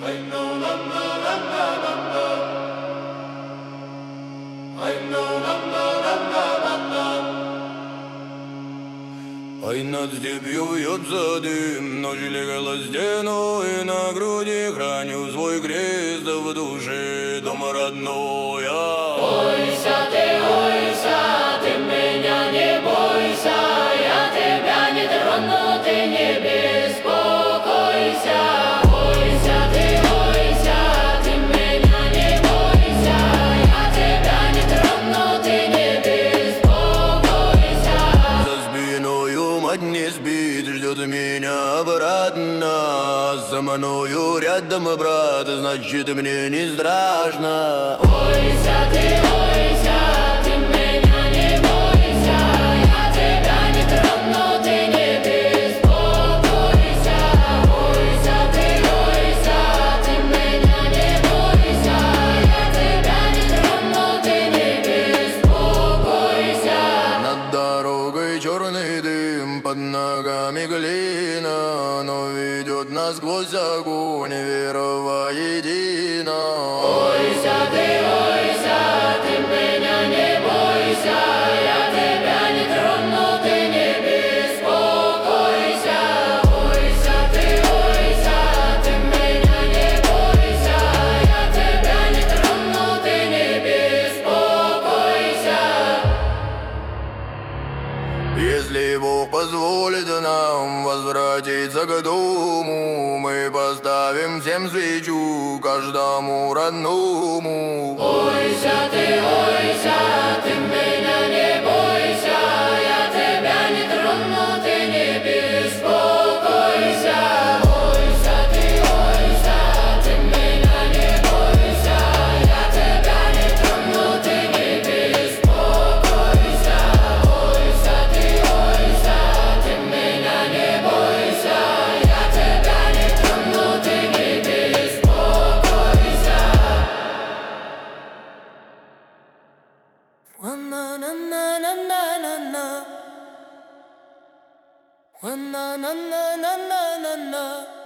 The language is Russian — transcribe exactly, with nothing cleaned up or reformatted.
Ай, над степью вьется дым, ночь легла стену, и на груди храню свой крест, да в душе дом родной. Ойся ты, ойся, ты меня не бойся, я тебя не трону, ты не беспокойся. Ойся ты, ойся, ты меня не бойся, я тебя не трону, ты не беспокойся. За спиною мать не спит, ждет меня обратно, за мною рядом брат, значит мне не страшно. Ойся ты, ойся, ты меня не бойся, я тебя не трону, ты не беспокойся. Ойся ты, ойся, ты меня не бойся, я тебя не трону, ты не беспокойся. Над дорогой черный дым, под ногами глина, но ведет нас сквозь огонь вера воедино. Ойся ты, ойся, ты меня не бойся, я тебя не трону, ты не беспокойся. Ойся ты, ойся, ты меня не бойся, я тебя не трону, ты не беспокойся. Если Бог позволит нам возвратиться к дому, мы поставим всем свечу, каждому родному. Ойся ты, ойся, ты меня не бойся, я тебя не трону, ты не беспокойся. Ойся ты, ойся, ты меня не бойся, я тебя не трону, ты не беспокойся. Ойся ты, ойся, ты меня не бойся, я тебя не трону, ты не беспокойся. Na na na na na na na na na na na na na